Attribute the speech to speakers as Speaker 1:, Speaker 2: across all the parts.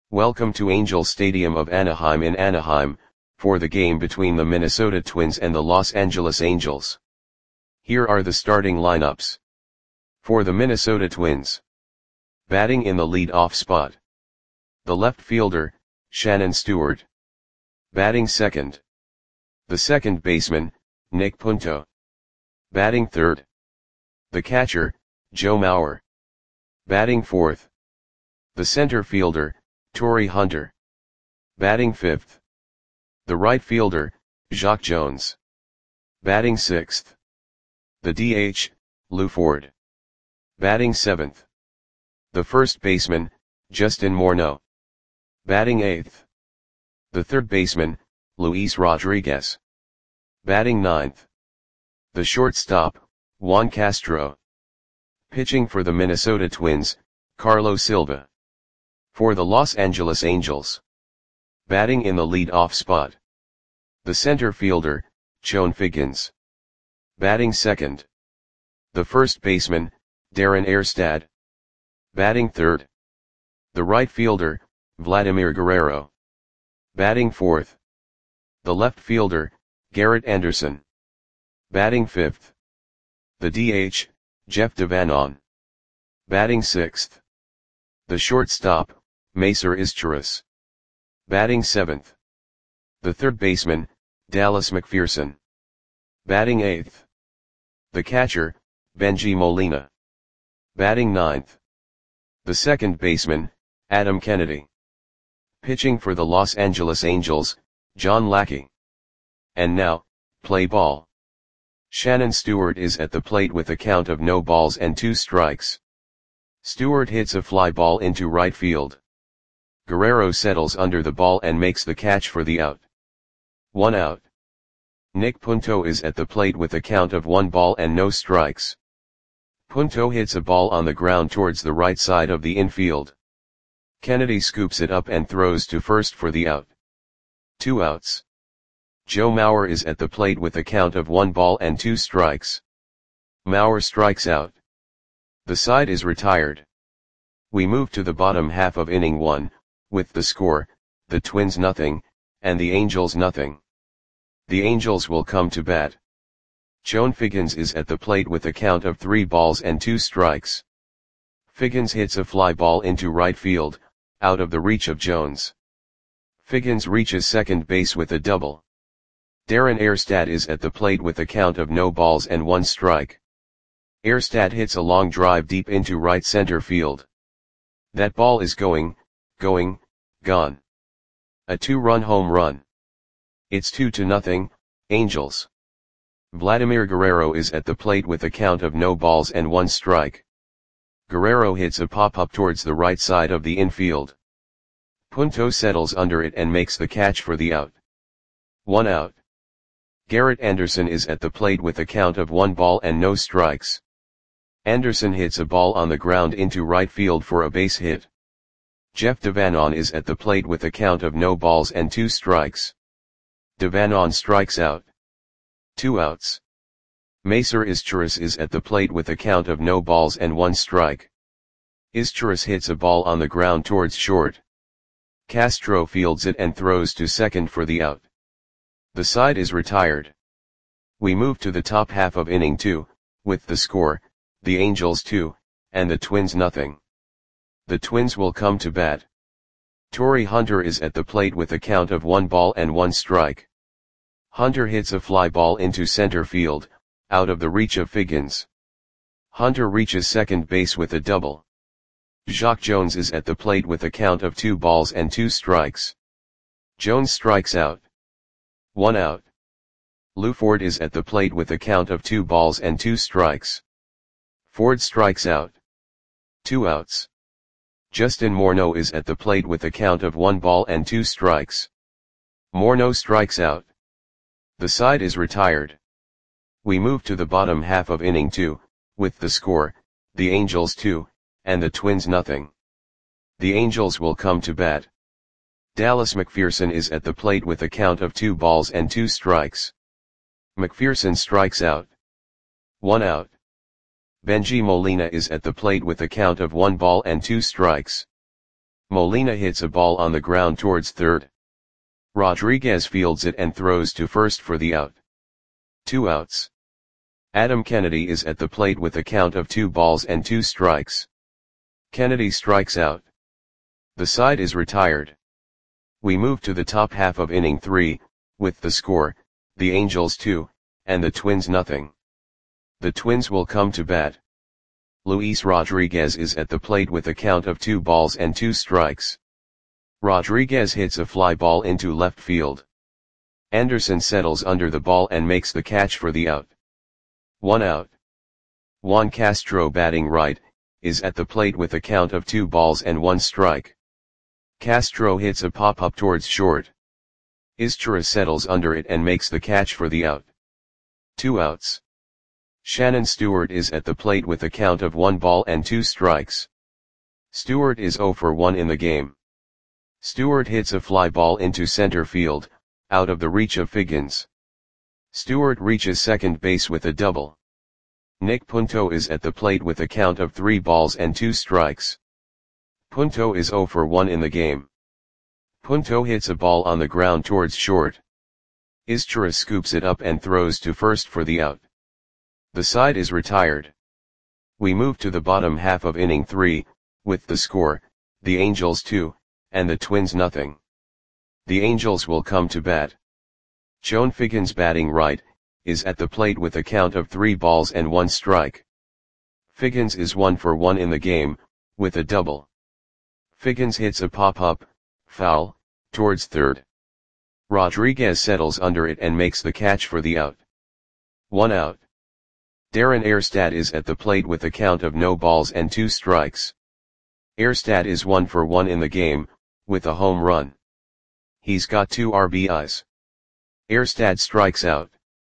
Speaker 1: Welcome to Angel Stadium of Anaheim in Anaheim, for the game between the Minnesota Twins and the Los Angeles Angels. Here are the starting lineups. For the Minnesota Twins. Batting in the lead-off spot. The left fielder, Shannon Stewart. Batting second. The second baseman, Nick Punto. Batting third. The catcher, Joe Mauer. Batting fourth. The center fielder, Torii Hunter. Batting fifth. The right fielder, Jacque Jones. Batting sixth. The DH, Lew Ford. Batting seventh. The first baseman, Justin Morneau. Batting eighth. The third baseman, Luis Rodriguez. Batting ninth. The shortstop, Juan Castro. Pitching for the Minnesota Twins, Carlos Silva. For the Los Angeles Angels. Batting in the lead-off spot. The center fielder, Chone Figgins. Batting second. The first baseman, Darren Erstad. Batting third. The right fielder, Vladimir Guerrero. Batting fourth. The left fielder, Garrett Anderson. Batting fifth. The DH, Jeff Devanon. Batting sixth. The shortstop, Macer Izturis. Batting seventh. The third baseman, Dallas McPherson. Batting eighth. The catcher, Bengie Molina. Batting ninth. The second baseman, Adam Kennedy. Pitching for the Los Angeles Angels, John Lackey. And now, play ball. Shannon Stewart is at the plate with a count of no balls and 2 strikes. Stewart hits a fly ball into right field. Guerrero settles under the ball and makes the catch for the out. 1 out. Nick Punto is at the plate with a count of 1 ball and no strikes. Punto hits a ball on the ground towards the right side of the infield. Kennedy scoops it up and throws to first for the out. 2 outs. Joe Mauer is at the plate with a count of 1 ball and 2 strikes. Mauer strikes out. The side is retired. We move to the bottom half of inning 1, with the score, the Twins nothing, and the Angels nothing. The Angels will come to bat. Chone Figgins is at the plate with a count of 3 balls and 2 strikes. Figgins hits a fly ball into right field, out of the reach of Jones. Figgins reaches second base with a double. Darren Erstad is at the plate with a count of no balls and 1 strike. Erstad hits a long drive deep into right center field. That ball is gone. A 2-run home run. It's 2-0, Angels. Vladimir Guerrero is at the plate with a count of no balls and 1 strike. Guerrero hits a pop-up towards the right side of the infield. Punto settles under it and makes the catch for the out. 1 out. Garrett Anderson is at the plate with a count of 1 ball and no strikes. Anderson hits a ball on the ground into right field for a base hit. Jeff Devanon is at the plate with a count of no balls and 2 strikes. Devanon strikes out. 2 outs. Macer Izturis is at the plate with a count of no balls and 1 strike. Izturis hits a ball on the ground towards short. Castro fields it and throws to second for the out. The side is retired. We move to the top half of inning 2, with the score, the Angels 2, and the Twins nothing. The Twins will come to bat. Torii Hunter is at the plate with a count of 1 ball and 1 strike. Hunter hits a fly ball into center field, out of the reach of Figgins. Hunter reaches second base with a double. Jacque Jones is at the plate with a count of 2 balls and 2 strikes. Jones strikes out. 1 out. Lew Ford is at the plate with a count of 2 balls and 2 strikes. Ford strikes out. 2 outs. Justin Morneau is at the plate with a count of 1 ball and 2 strikes. Morneau strikes out. The side is retired. We move to the bottom half of inning 2, with the score, the Angels 2, and the Twins nothing. The Angels will come to bat. Dallas McPherson is at the plate with a count of 2 balls and 2 strikes. McPherson strikes out. 1 out. Bengie Molina is at the plate with a count of 1 ball and 2 strikes. Molina hits a ball on the ground towards third. Rodriguez fields it and throws to first for the out. 2 outs. Adam Kennedy is at the plate with a count of 2 balls and 2 strikes. Kennedy strikes out. The side is retired. We move to the top half of inning 3, with the score, the Angels 2, and the Twins nothing. The Twins will come to bat. Luis Rodriguez is at the plate with a count of 2 balls and 2 strikes. Rodriguez hits a fly ball into left field. Anderson settles under the ball and makes the catch for the out. 1 out. Juan Castro, batting right, is at the plate with a count of 2 balls and 1 strike. Castro hits a pop-up towards short. Izquierdo settles under it and makes the catch for the out. 2 outs. Shannon Stewart is at the plate with a count of 1 ball and 2 strikes. Stewart is 0 for 1 in the game. Stewart hits a fly ball into center field, out of the reach of Figgins. Stewart reaches second base with a double. Nick Punto is at the plate with a count of 3 balls and 2 strikes. Punto is 0 for 1 in the game. Punto hits a ball on the ground towards short. Izquierdo scoops it up and throws to first for the out. The side is retired. We move to the bottom half of inning 3, with the score, the Angels 2, and the Twins nothing. The Angels will come to bat. Joan Figgins, batting right, is at the plate with a count of 3 balls and 1 strike. Figgins is 1 for 1 in the game, with a double. Figgins hits a pop-up, foul, towards third. Rodriguez settles under it and makes the catch for the out. 1 out. Darren Erstad is at the plate with a count of no balls and 2 strikes. Erstad is 1 for 1 in the game, with a home run. He's got 2 RBIs. Erstad strikes out.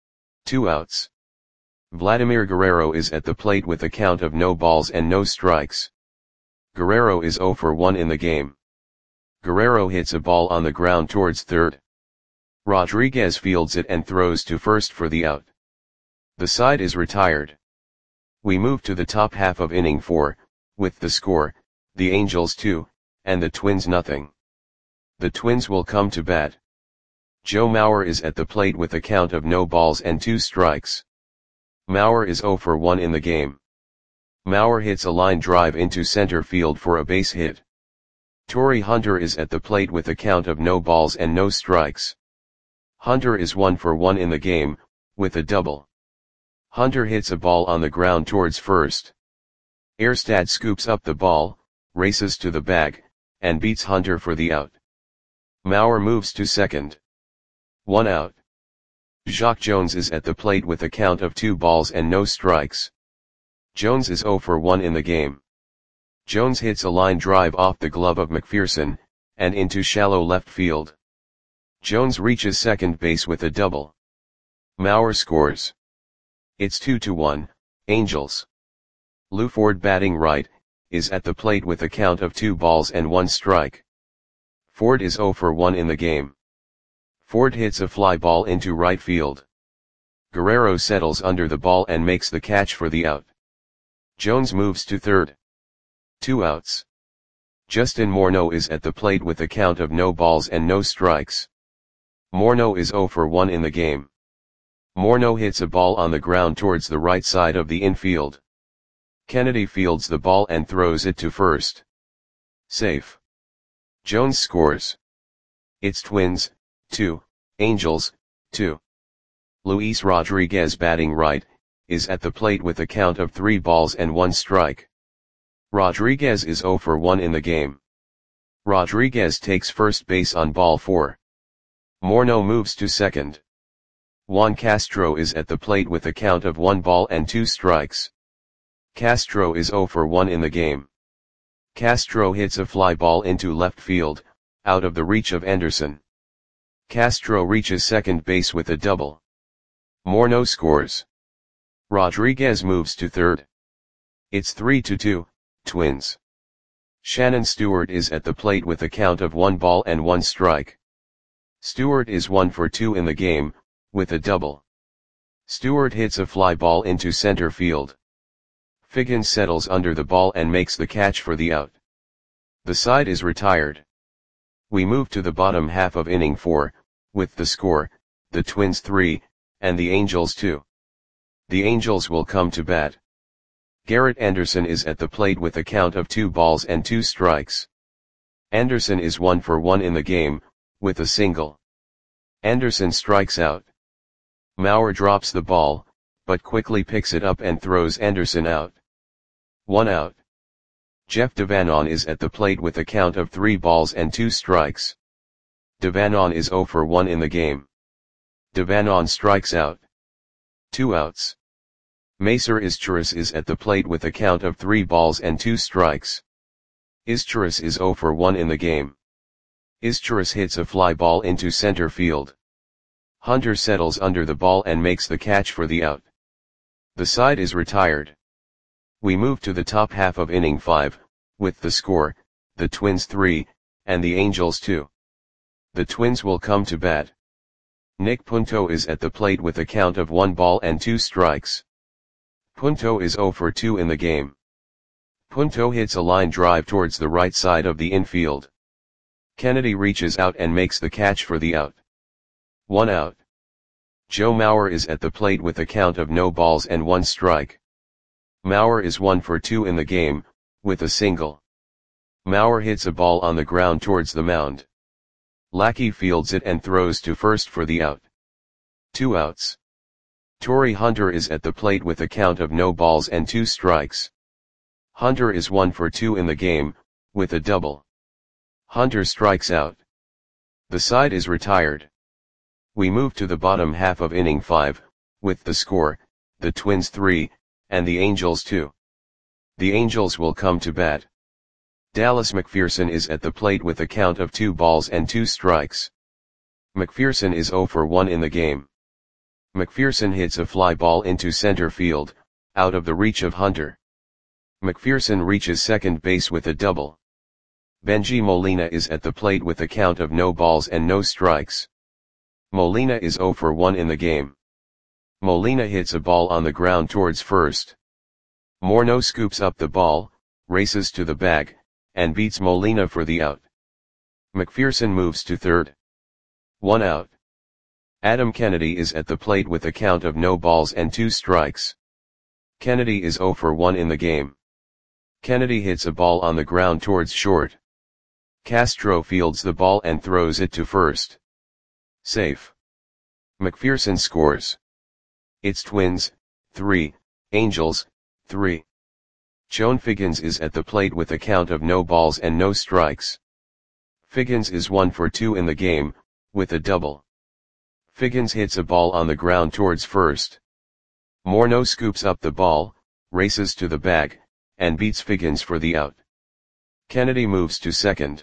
Speaker 1: 2 outs. Vladimir Guerrero is at the plate with a count of no balls and no strikes. Guerrero is 0 for 1 in the game. Guerrero hits a ball on the ground towards third. Rodriguez fields it and throws to first for the out. The side is retired. We move to the top half of inning 4, with the score, the Angels 2, and the Twins nothing. The Twins will come to bat. Joe Mauer is at the plate with a count of no balls and 2 strikes. Mauer is 0 for 1 in the game. Mauer hits a line drive into center field for a base hit. Torrey Hunter is at the plate with a count of no balls and no strikes. Hunter is 1 for 1 in the game, with a double. Hunter hits a ball on the ground towards first. Erstad scoops up the ball, races to the bag, and beats Hunter for the out. Mauer moves to second. 1 out. Jacque Jones is at the plate with a count of 2 balls and no strikes. Jones is 0 for 1 in the game. Jones hits a line drive off the glove of McPherson, and into shallow left field. Jones reaches second base with a double. Mauer scores. It's 2-1, Angels. Lou Ford, batting right, is at the plate with a count of 2 balls and 1 strike. Ford is 0 for 1 in the game. Ford hits a fly ball into right field. Guerrero settles under the ball and makes the catch for the out. Jones moves to third. 2 outs. Justin Morneau is at the plate with a count of no balls and no strikes. Morneau is 0 for 1 in the game. Morneau hits a ball on the ground towards the right side of the infield. Kennedy fields the ball and throws it to first. Safe. Jones scores. It's Twins, 2, Angels, 2. Luis Rodriguez, batting right, is at the plate with a count of 3 balls and 1 strike. Rodriguez is 0 for 1 in the game. Rodriguez takes first base on ball 4. Morneau moves to second. Juan Castro is at the plate with a count of 1 ball and 2 strikes. Castro is 0 for 1 in the game. Castro hits a fly ball into left field, out of the reach of Anderson. Castro reaches second base with a double. Morneau scores. Rodriguez moves to third. It's 3-2, Twins. Shannon Stewart is at the plate with a count of 1 ball and 1 strike. Stewart is 1 for 2 in the game, with a double. Stewart hits a fly ball into center field. Figgins settles under the ball and makes the catch for the out. The side is retired. We move to the bottom half of inning 4, with the score, the Twins 3, and the Angels 2. The Angels will come to bat. Garrett Anderson is at the plate with a count of 2 balls and 2 strikes. Anderson is 1 for 1 in the game, with a single. Anderson strikes out. Mauer drops the ball, but quickly picks it up and throws Anderson out. 1 out. Jeff Devanon is at the plate with a count of 3 balls and 2 strikes. Devanon is 0 for 1 in the game. Devanon strikes out. 2 outs. Macer Izturis is at the plate with a count of 3 balls and 2 strikes. Izturis is 0 for 1 in the game. Izturis hits a fly ball into center field. Hunter settles under the ball and makes the catch for the out. The side is retired. We move to the top half of inning 5, with the score, the Twins 3, and the Angels 2. The Twins will come to bat. Nick Punto is at the plate with a count of 1 ball and 2 strikes. Punto is 0 for 2 in the game. Punto hits a line drive towards the right side of the infield. Kennedy reaches out and makes the catch for the out. 1 out. Joe Mauer is at the plate with a count of no balls and 1 strike. Mauer is 1 for 2 in the game, with a single. Mauer hits a ball on the ground towards the mound. Lackey fields it and throws to first for the out. 2 outs. Torii Hunter is at the plate with a count of no balls and 2 strikes. Hunter is 1 for 2 in the game, with a double. Hunter strikes out. The side is retired. We move to the bottom half of inning 5, with the score, the Twins 3, and the Angels 2. The Angels will come to bat. Dallas McPherson is at the plate with a count of 2 balls and 2 strikes. McPherson is 0 for 1 in the game. McPherson hits a fly ball into center field, out of the reach of Hunter. McPherson reaches second base with a double. Benji Molina is at the plate with a count of no balls and no strikes. Molina is 0 for 1 in the game. Molina hits a ball on the ground towards first. Morneau scoops up the ball, races to the bag, and beats Molina for the out. McPherson moves to third. 1 out. Adam Kennedy is at the plate with a count of no balls and 2 strikes. Kennedy is 0 for 1 in the game. Kennedy hits a ball on the ground towards short. Castro fields the ball and throws it to first. Safe. McPherson scores. It's Twins, 3, Angels, 3. Chone Figgins is at the plate with a count of no balls and no strikes. Figgins is 1 for 2 in the game, with a double. Figgins hits a ball on the ground towards first. Morneau scoops up the ball, races to the bag, and beats Figgins for the out. Kennedy moves to second.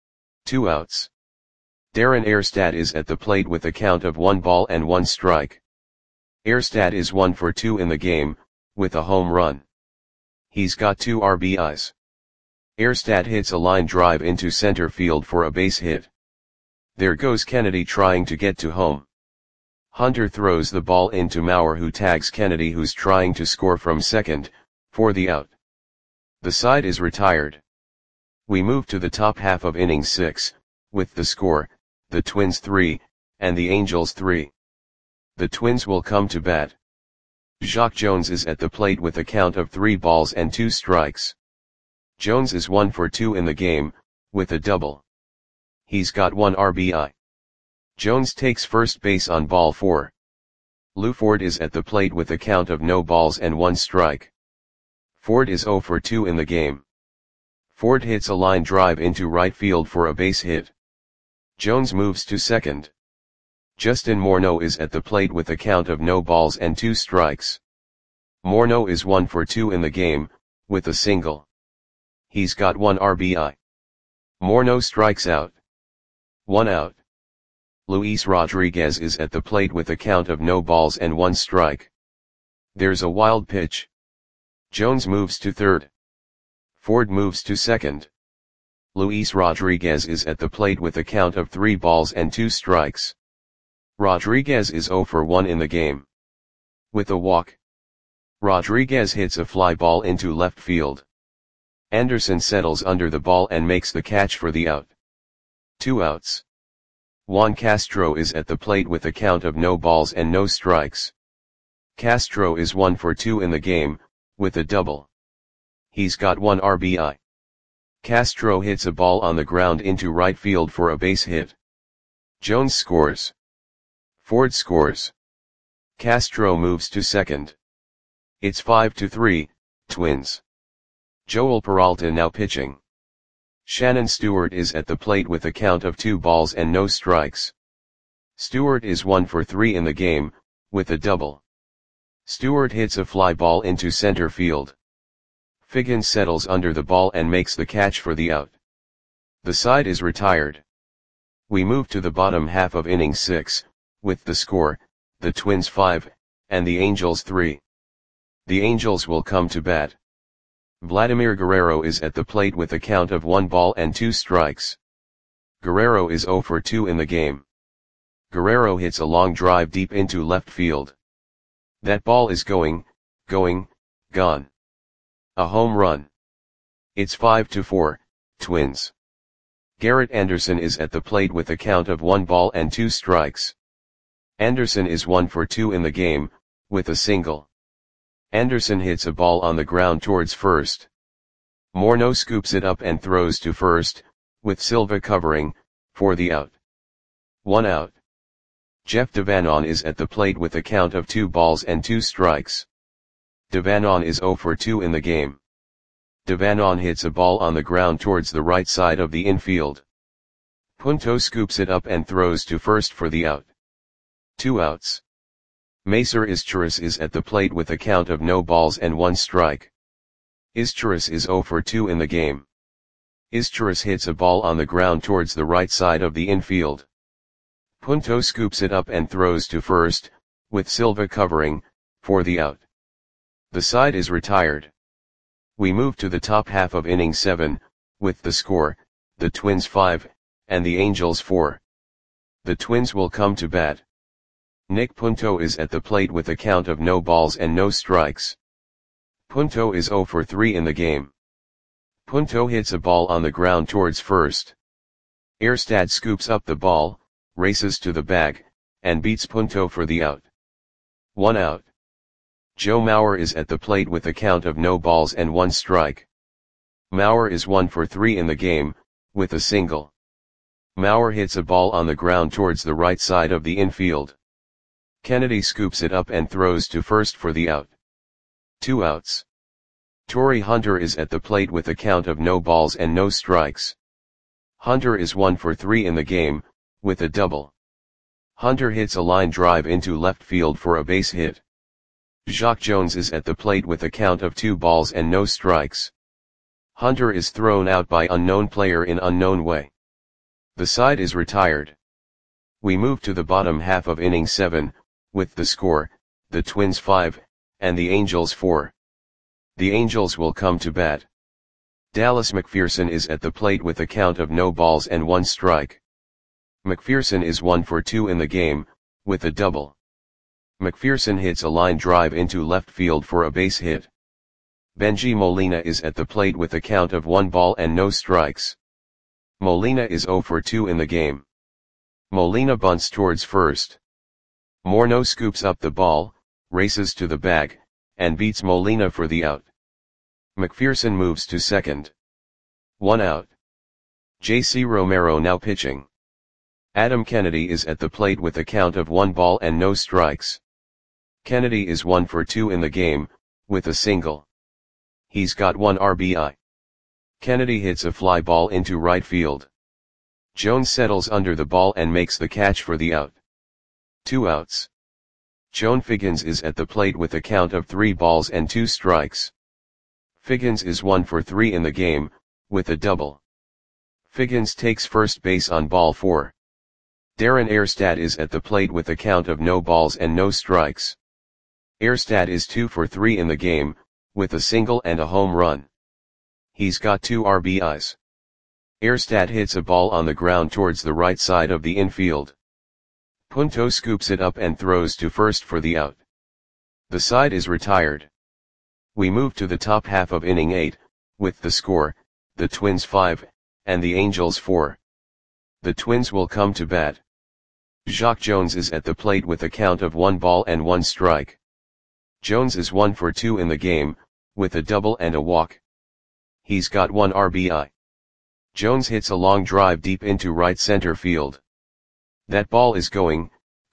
Speaker 1: 2 outs. Darren Erstad is at the plate with a count of 1 ball and 1 strike. Erstad is 1 for 2 in the game, with a home run. He's got 2 RBIs. Erstad hits a line drive into center field for a base hit. There goes Kennedy trying to get to home. Hunter throws the ball into Mauer, who tags Kennedy, who's trying to score from second, for the out. The side is retired. We move to the top half of inning 6, with the score, the Twins 3, and the Angels 3. The Twins will come to bat. Jacque Jones is at the plate with a count of 3 balls and 2 strikes. Jones is 1 for 2 in the game, with a double. He's got 1 RBI. Jones takes first base on ball 4. Lou Ford is at the plate with a count of no balls and 1 strike. Ford is 0 for 2 in the game. Ford hits a line drive into right field for a base hit. Jones moves to second. Justin Morneau is at the plate with a count of no balls and 2 strikes. Morneau is 1 for 2 in the game, with a single. He's got 1 RBI. Morneau strikes out. 1 out. Luis Rodriguez is at the plate with a count of no balls and 1 strike. There's a wild pitch. Jones moves to third. Ford moves to second. Luis Rodriguez is at the plate with a count of 3 balls and 2 strikes. Rodriguez is 0 for 1 in the game. With a walk. Rodriguez hits a fly ball into left field. Anderson settles under the ball and makes the catch for the out. 2 outs. Juan Castro is at the plate with a count of no balls and no strikes. Castro is 1 for 2 in the game, with a double. He's got 1 RBI. Castro hits a ball on the ground into right field for a base hit. Jones scores. Ford scores. Castro moves to second. It's 5-3, Twins. Joel Peralta now pitching. Shannon Stewart is at the plate with a count of 2 balls and no strikes. Stewart is 1 for 3 in the game, with a double. Stewart hits a fly ball into center field. Figgins settles under the ball and makes the catch for the out. The side is retired. We move to the bottom half of inning 6, with the score, the Twins 5, and the Angels 3. The Angels will come to bat. Vladimir Guerrero is at the plate with a count of 1 ball and 2 strikes. Guerrero is 0 for 2 in the game. Guerrero hits a long drive deep into left field. That ball is gone. A home run. It's 5-4, Twins. Garrett Anderson is at the plate with a count of 1 ball and 2 strikes. Anderson is 1 for 2 in the game, with a single. Anderson hits a ball on the ground towards first. Morneau scoops it up and throws to first, with Silva covering, for the out. 1 out. Jeff Devanon is at the plate with a count of 2 balls and 2 strikes. Devanon is 0 for 2 in the game. Devanon hits a ball on the ground towards the right side of the infield. Punto scoops it up and throws to first for the out. 2 outs. Macer Izturis is at the plate with a count of no balls and 1 strike. Izturis is 0 for 2 in the game. Izturis hits a ball on the ground towards the right side of the infield. Punto scoops it up and throws to first, with Silva covering, for the out. The side is retired. We move to the top half of inning 7, with the score, the Twins 5, and the Angels 4. The Twins will come to bat. Nick Punto is at the plate with a count of no balls and no strikes. Punto is 0 for 3 in the game. Punto hits a ball on the ground towards first. Erstad scoops up the ball, races to the bag, and beats Punto for the out. 1 out. Joe Mauer is at the plate with a count of no balls and 1 strike. Mauer is 1 for 3 in the game, with a single. Mauer hits a ball on the ground towards the right side of the infield. Kennedy scoops it up and throws to first for the out. 2 outs. Torrey Hunter is at the plate with a count of no balls and no strikes. Hunter is 1 for 3 in the game, with a double. Hunter hits a line drive into left field for a base hit. Jacque Jones is at the plate with a count of 2 balls and no strikes. Hunter is thrown out by unknown player in unknown way. The side is retired. We move to the bottom half of inning 7, with the score, the Twins 5, and the Angels 4. The Angels will come to bat. Dallas McPherson is at the plate with a count of no balls and 1 strike. McPherson is 1 for 2 in the game, with a double. McPherson hits a line drive into left field for a base hit. Benji Molina is at the plate with a count of 1 ball and no strikes. Molina is 0 for 2 in the game. Molina bunts towards first. Morneau scoops up the ball, races to the bag, and beats Molina for the out. McPherson moves to second. 1 out. J.C. Romero now pitching. Adam Kennedy is at the plate with a count of 1 ball and no strikes. Kennedy is 1 for 2 in the game, with a single. He's got 1 RBI. Kennedy hits a fly ball into right field. Jones settles under the ball and makes the catch for the out. 2 outs. Joan Figgins is at the plate with a count of 3 balls and 2 strikes. Figgins is 1 for 3 in the game, with a double. Figgins takes first base on ball 4. Darren Erstad is at the plate with a count of no balls and no strikes. Erstad is 2 for 3 in the game, with a single and a home run. He's got 2 RBIs. Erstad hits a ball on the ground towards the right side of the infield. Punto scoops it up and throws to first for the out. The side is retired. We move to the top half of inning 8, with the score, the Twins 5, and the Angels 4. The Twins will come to bat. Jacque Jones is at the plate with a count of 1 ball and 1 strike. Jones is 1 for 2 in the game, with a double and a walk. He's got 1 RBI. Jones hits a long drive deep into right center field. That ball is gone.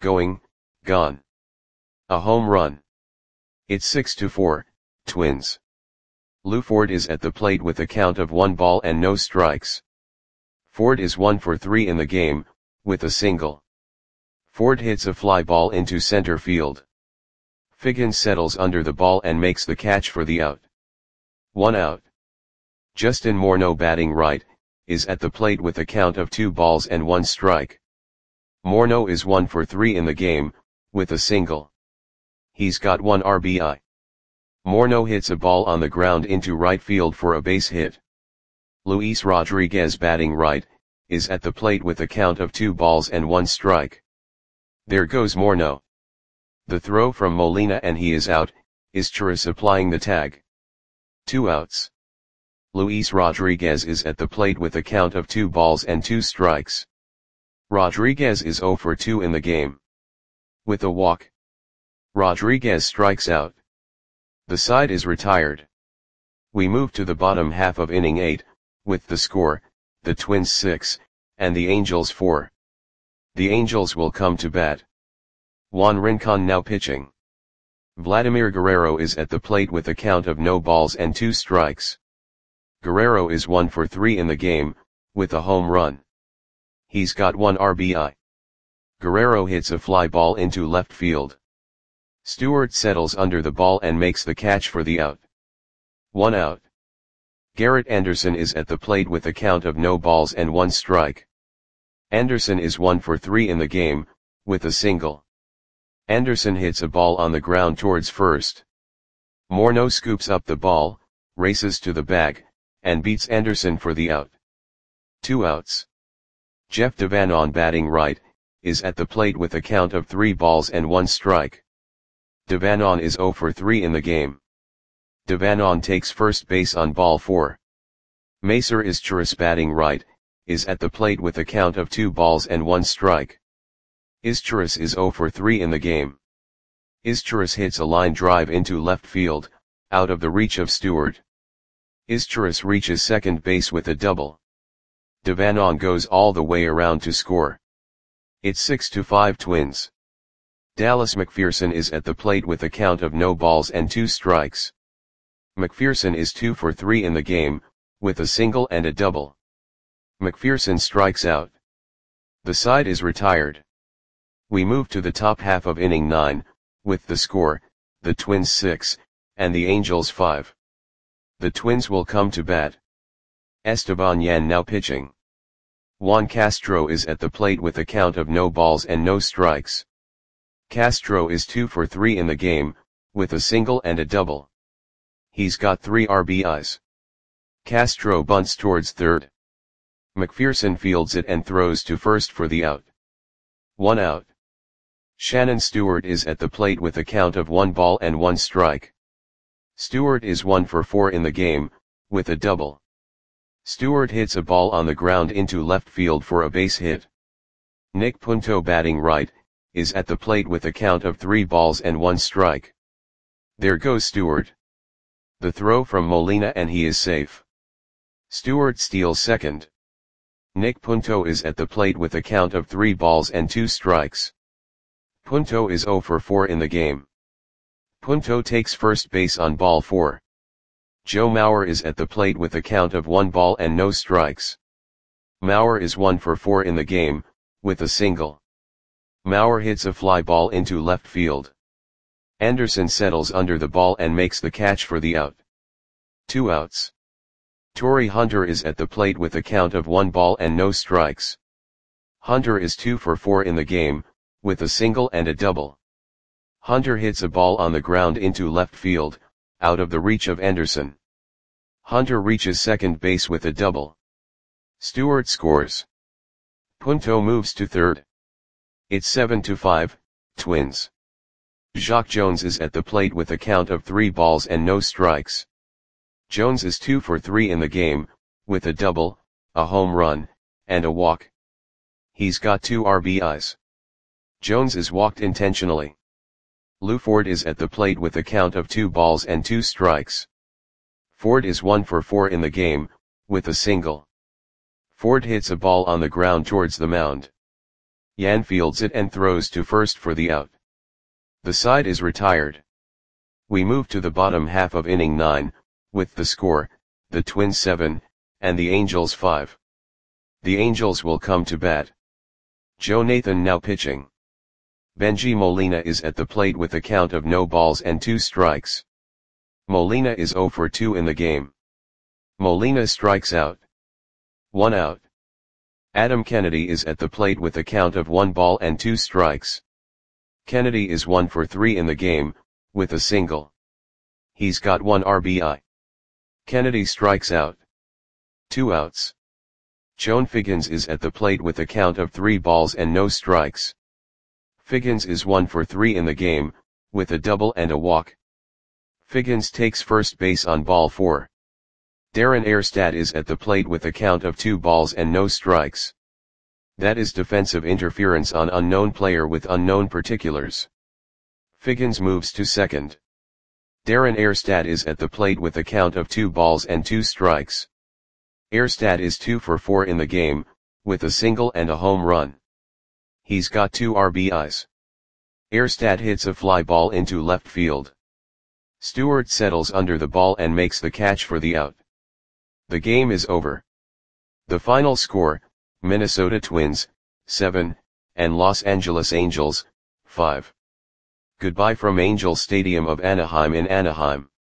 Speaker 1: A home run. It's 6-4, Twins. Lew Ford is at the plate with a count of 1 ball and no strikes. Ford is 1 for 3 in the game, with a single. Ford hits a fly ball into center field. Figgins settles under the ball and makes the catch for the out. 1 out. Justin Morneau, batting right, is at the plate with a count of 2 balls and 1 strike. Morneau is 1 for 3 in the game, with a single. He's got 1 RBI. Morneau hits a ball on the ground into right field for a base hit. Luis Rodriguez, batting right, is at the plate with a count of 2 balls and 1 strike. There goes Morneau. The throw from Molina and he is out, Izturis applying the tag. 2 outs. Luis Rodriguez is at the plate with a count of 2 balls and 2 strikes. Rodriguez is 0 for 2 in the game. With a walk, Rodriguez strikes out. The side is retired. We move to the bottom half of inning 8, with the score, the Twins 6, and the Angels 4. The Angels will come to bat. Juan Rincon now pitching. Vladimir Guerrero is at the plate with a count of no balls and 2 strikes. Guerrero is 1 for 3 in the game, with a home run. He's got 1 RBI. Guerrero hits a fly ball into left field. Stewart settles under the ball and makes the catch for the out. 1 out. Garrett Anderson is at the plate with a count of no balls and 1 strike. Anderson is 1 for 3 in the game, with a single. Anderson hits a ball on the ground towards first. Morneau scoops up the ball, races to the bag, and beats Anderson for the out. 2 outs. Jeff Devanon, batting right, is at the plate with a count of 3 balls and 1 strike. Devanon is 0 for 3 in the game. Devanon takes first base on ball 4. Macer Izturis, batting right, is at the plate with a count of 2 balls and 1 strike. Izturis is 0 for 3 in the game. Izturis hits a line drive into left field, out of the reach of Stewart. Izturis reaches second base with a double. Devanon goes all the way around to score. It's 6-5 Twins. Dallas McPherson is at the plate with a count of no balls and 2 strikes. McPherson is 2 for 3 in the game, with a single and a double. McPherson strikes out. The side is retired. We move to the top half of inning 9, with the score, the Twins 6, and the Angels 5. The Twins will come to bat. Esteban Yan now pitching. Juan Castro is at the plate with a count of no balls and no strikes. Castro is 2 for 3 in the game, with a single and a double. He's got 3 RBIs. Castro bunts towards third. McPherson fields it and throws to first for the out. 1 out. Shannon Stewart is at the plate with a count of 1 ball and 1 strike. Stewart is 1 for 4 in the game, with a double. Stewart hits a ball on the ground into left field for a base hit. Nick Punto, batting right, is at the plate with a count of 3 balls and 1 strike. There goes Stewart. The throw from Molina and he is safe. Stewart steals second. Nick Punto is at the plate with a count of 3 balls and 2 strikes. Punto is 0 for 4 in the game. Punto takes first base on ball 4. Joe Mauer is at the plate with a count of 1 ball and no strikes. Mauer is 1 for 4 in the game, with a single. Mauer hits a fly ball into left field. Anderson settles under the ball and makes the catch for the out. 2 outs. Torii Hunter is at the plate with a count of 1 ball and no strikes. Hunter is 2 for 4 in the game, with a single and a double. Hunter hits a ball on the ground into left field, out of the reach of Anderson. Hunter reaches second base with a double. Stewart scores. Punto moves to third. It's 7-5, Twins. Jacque Jones is at the plate with a count of 3 balls and no strikes. Jones is 2 for 3 in the game, with a double, a home run, and a walk. He's got 2 RBIs. Jones is walked intentionally. Lew Ford is at the plate with a count of 2 balls and 2 strikes. Ford is 1 for 4 in the game, with a single. Ford hits a ball on the ground towards the mound. Yan fields it and throws to first for the out. The side is retired. We move to the bottom half of inning 9, with the score, the Twins 7, and the Angels 5. The Angels will come to bat. Joe Nathan now pitching. Benji Molina is at the plate with a count of no balls and 2 strikes. Molina is 0 for 2 in the game. Molina strikes out. 1 out. Adam Kennedy is at the plate with a count of 1 ball and 2 strikes. Kennedy is 1 for 3 in the game, with a single. He's got 1 RBI. Kennedy strikes out. 2 outs. Joan Figgins is at the plate with a count of 3 balls and no strikes. Figgins is 1 for 3 in the game, with a double and a walk. Figgins takes first base on ball 4. Darren Erstad is at the plate with a count of 2 balls and no strikes. That is defensive interference on unknown player with unknown particulars. Figgins moves to second. Darren Erstad is at the plate with a count of 2 balls and 2 strikes. Erstad is 2 for 4 in the game, with a single and a home run. He's got 2 RBIs. Erstad hits a fly ball into left field. Stewart settles under the ball and makes the catch for the out. The game is over. The final score, Minnesota Twins, 7, and Los Angeles Angels, 5. Goodbye from Angel Stadium of Anaheim in Anaheim.